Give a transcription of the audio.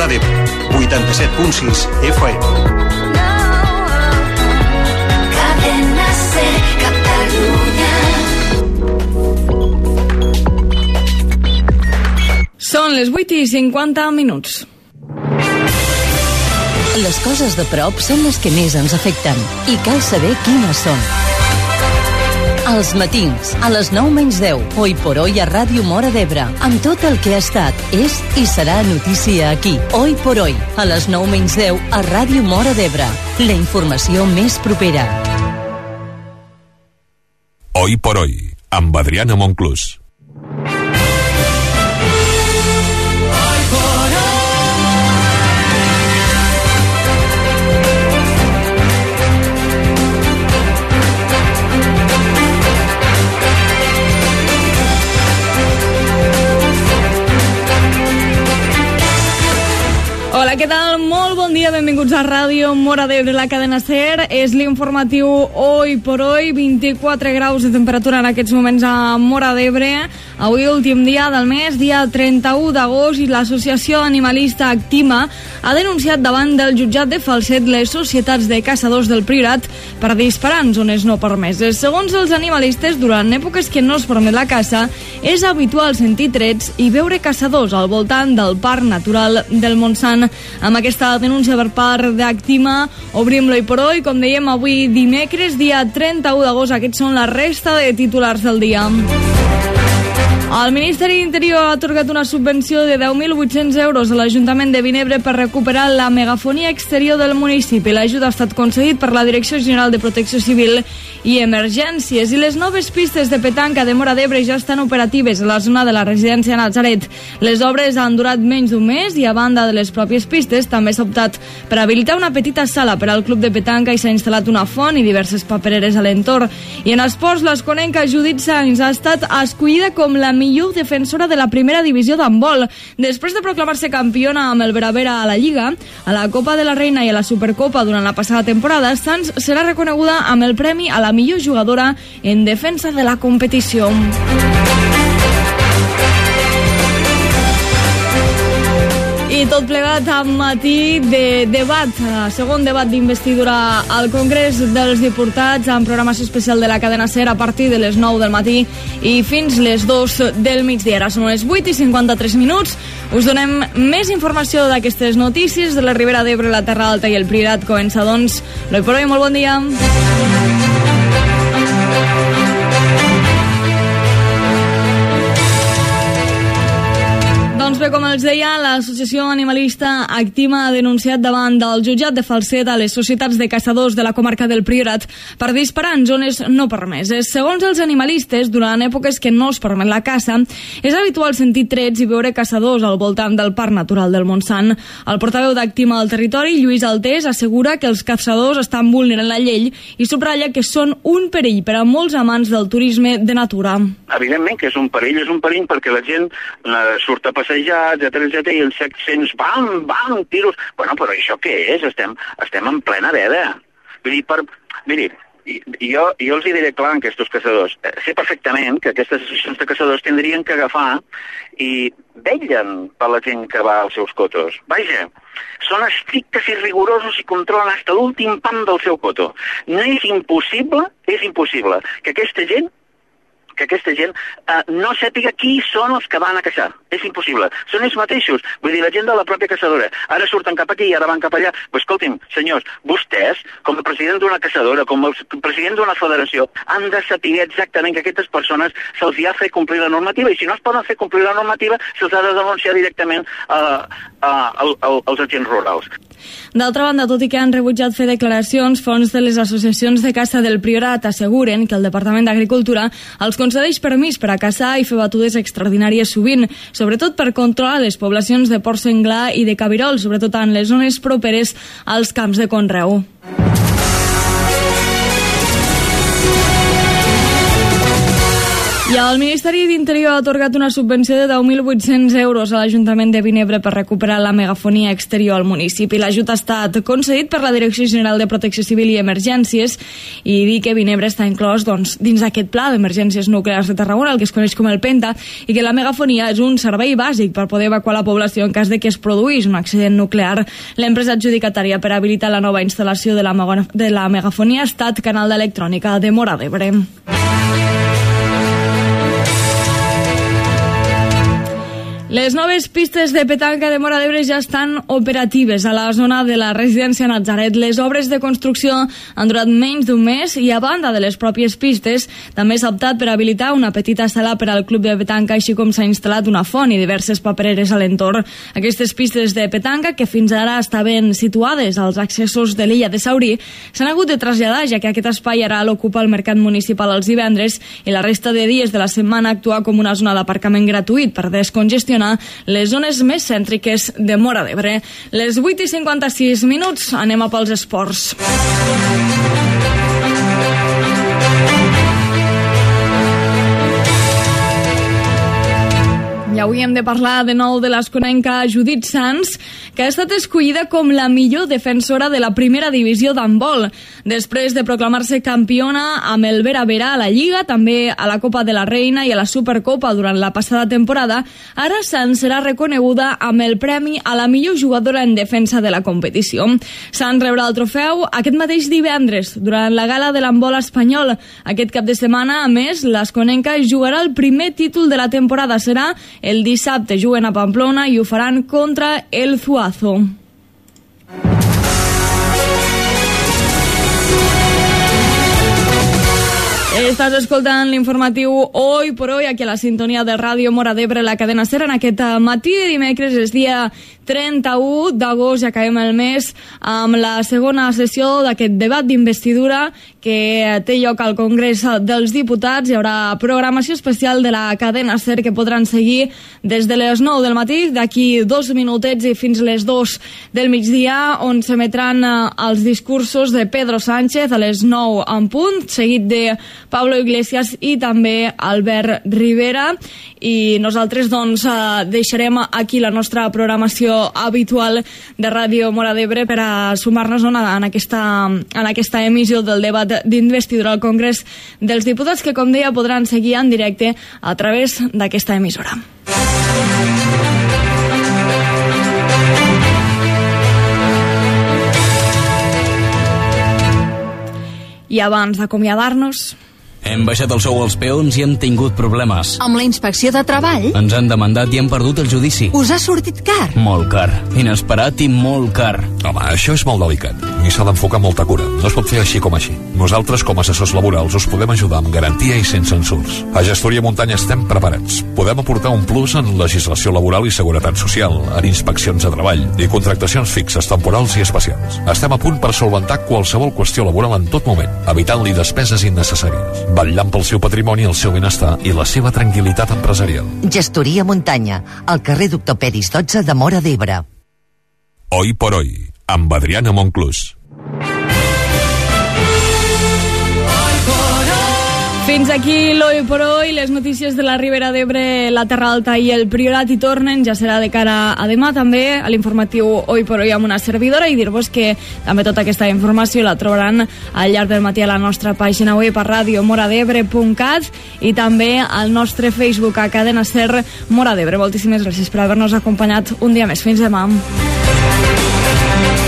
Terra d'Ebre, 87.6 FM. Són les 8:50. Les coses de prop són les que més ens afecten i cal saber quines són. Els matins, a les 9:10, Hoy por Hoy a Ràdio Móra d'Ebre, amb tot el que ha estat, és i serà notícia aquí. Hoy por Hoy, a les 9:10, a Ràdio Móra d'Ebre. La informació més propera. Hoy por Hoy, amb Adriana Monclús. Hola, què tal? Molt bon dia, benvinguts a Ràdio Móra d'Ebre, la cadena SER. És l'informatiu Hoy por Hoy, 24 graus de temperatura en aquests moments a Móra d'Ebre. Avui, últim dia del mes, dia 31 d'agost, i l'associació animalista Actima ha denunciat davant del jutjat de Falset les societats de caçadors del Priorat per disparar en zones no permeses. Segons els animalistes, durant èpoques que no es permet la caça, és habitual sentir trets i veure caçadors al voltant del Parc Natural del Montsant. Amb aquesta denúncia per part d'Actima, obrim l'Hoy por Hoy. Com dèiem, avui dimecres, dia 31 d'agost, aquests són la resta de titulars del dia. El Ministeri d'Interior ha atorgat una subvenció de 10.800 euros a l'Ajuntament de Vinebre per recuperar la megafonia exterior del municipi. L'ajut ha estat concedit per la Direcció General de Protecció Civil i Emergències. I les noves pistes de petanca de Móra d'Ebre ja estan operatives a la zona de la residència Natzaret. Les obres han durat menys d'un mes i, a banda de les pròpies pistes, també s'ha optat per habilitar una petita sala per al club de petanca i s'ha instal·lat una font i diverses papereres a l'entorn. I en esports, l'esconenca Judit Sanz ha estat escollida com la millor defensora de la primera divisió d'handbol. Després de proclamar-se campiona amb el Veravera a la Lliga, a la Copa de la Reina i a la Supercopa durant la passada temporada, Sanz serà reconeguda amb el premi a la millor jugadora en defensa de la competició. I tot plegat a matí de debat, segon debat d'investidura al Congrés dels Diputats, amb programació especial de la cadena SER a partir de les 9 del matí i fins les 2 del migdia. Ara són les 8:53. Us donem més informació d'aquestes notícies de la Ribera d'Ebre, la Terra Alta i el Priorat. Comença, doncs, l'Hoy por Hoy. Molt bon dia. Doncs bé, com els deia, l'associació animalista Actima ha denunciat davant del jutjat de Falset a les societats de caçadors de la comarca del Priorat per disparar en zones no permeses. Segons els animalistes, durant èpoques que no es permet la caça, és habitual sentir trets i veure caçadors al voltant del Parc Natural del Montsant. El portaveu d'Actima al territori, Lluís Altés, assegura que els caçadors estan vulnerant la llei i subratlla que són un perill per a molts amants del turisme de natura. Evidentment que és un perill perquè la gent surt a passejar, etc, i els 700, bam, tiros. Bueno, però això què és? Estem en plena veda. Miri, jo els hi diré clar a aquests caçadors. Sé perfectament que aquestes associacions de caçadors tindrien que agafar i vetllen per la gent que va als seus cotos. Vaja, són estrictes i rigorosos i controlen fins a l'últim pam del seu coto. No és impossible que aquesta gent no sàpiga qui són els que van a caçar. És impossible. Són ells mateixos. Vull dir, la gent de la pròpia caçadora. Ara surten cap aquí i ara van cap allà. Però escolti'm, senyors, vostès, com a president d'una caçadora, com a president d'una federació, han de saber exactament que a aquestes persones se'ls ha fet complir la normativa, i si no es poden fer complir la normativa, se'ls ha de denunciar directament als agents rurals. D'altra banda, tot i que han rebutjat fer declaracions, fons de les associacions de caça del Priorat asseguren que el Departament d'Agricultura els concedeix permís per a caçar i fer batudes extraordinàries sovint, sobretot per controlar les poblacions de porc senglar i de cabirol, sobretot en les zones properes als camps de conreu. I I el Ministeri d'Interior ha atorgat una subvenció de 10.800 euros a l'Ajuntament de Vinebre per recuperar la megafonia exterior al municipi. L'ajut ha estat concedit per la Direcció General de Protecció Civil i Emergències i dir que Vinebre està inclòs dins d'aquest pla d'emergències nuclears de Tarragona, el que es coneix com el PENTA, i que la megafonia és un servei bàsic per poder evacuar la població en cas de que es produís un accident nuclear. L'empresa adjudicatària per habilitar la nova instal·lació de la megafonia ha estat Canal d'Electrònica de Móra d'Ebre. Les noves pistes de petanca de Móra d'Ebre ja estan operatives a la zona de la residència Natzaret. Les obres de construcció han durat menys d'un mes i a banda de les pròpies pistes també s'ha optat per habilitar una petita sala per al club de petanca, així com s'ha instal·lat una font i diverses papereres a l'entorn. Aquestes pistes de petanca, que fins ara estaven situades als accessos de l'illa de Saurí, s'han hagut de traslladar, ja que aquest espai ara l'ocupa el mercat municipal els divendres i la resta de dies de la setmana actua com una zona d'aparcament gratuït per descongestionar les zones més cèntriques de Móra d'Ebre. Les 8:56, anem a pels esports. I avui hem de parlar de nou de l'esconenca Judit Sans, que ha estat escollida com la millor defensora de la primera divisió d'handbol. Després de proclamar-se campiona amb el Vera Vera a la Lliga, també a la Copa de la Reina i a la Supercopa durant la passada temporada, ara Sans serà reconeguda amb el premi a la millor jugadora en defensa de la competició. Sans rebrà el trofeu aquest mateix divendres, durant la gala de l'handbol espanyol. Aquest cap de setmana, a més, l'esconenca jugarà el primer títol de la temporada. Serà el dissabte, juguen a Pamplona i ho faran contra el Zuazo. Estàs escoltant l'informatiu Hoy por Hoy, aquí a la sintonia de Ràdio Móra d'Ebre, la cadena SER. En aquest matí de dimecres, és dia 31 d'agost, ja acabem el mes, amb la segona sessió d'aquest debat d'investidura que té lloc al Congrés dels Diputats. Hi haurà programació especial de la cadena SER que podran seguir des de les 9 del matí, d'aquí 2 minutets i fins les 2 del migdia, on s'emetran els discursos de Pedro Sánchez a les 9 en punt, seguit de Pablo Iglesias i també Albert Rivera. I nosaltres deixarem aquí la nostra programació habitual de Ràdio Móra d'Ebre per a sumar-nos en aquesta emissió del debat d'investidura al Congrés dels Diputats, que, com deia, podran seguir en directe a través d'aquesta emissora. I abans d'acomiadar-nos, hem baixat el sou als peons i hem tingut problemes. Amb la inspecció de treball? Ens han demandat i hem perdut el judici. Us ha sortit car? Molt car. Inesperat i molt car. Home, això és molt delicat i s'ha d'enfocar amb molta cura. No es pot fer així com així. Nosaltres, com a assessors laborals, us podem ajudar amb garantia i sense censurs. A Gestoria Muntanya estem preparats. Podem aportar un plus en legislació laboral i seguretat social, en inspeccions de treball i contractacions fixes, temporals i especials. Estem a punt per solventar qualsevol qüestió laboral en tot moment, evitant-li despeses innecessàries, vetllant pel seu patrimoni, el seu benestar i la seva tranquil·litat empresarial. Gestoria Muntanya, al carrer Doctor Peris 12 de Móra d'Ebre. Hoy por Hoy, amb Adriana Monclús. Fins aquí l'Hoy por Hoy, les notícies de la Ribera d'Ebre, la Terra Alta i el Priorat hi tornen. Ja serà de cara a demà també a l'informatiu Hoy por Hoy amb una servidora, i dir-vos que també tota aquesta informació la trobaran al llarg del matí a la nostra pàgina web a radiomoradebre.cat i també al nostre Facebook a Cadena SER Móra d'Ebre. Moltíssimes gràcies per haver-nos acompanyat un dia més. Fins demà.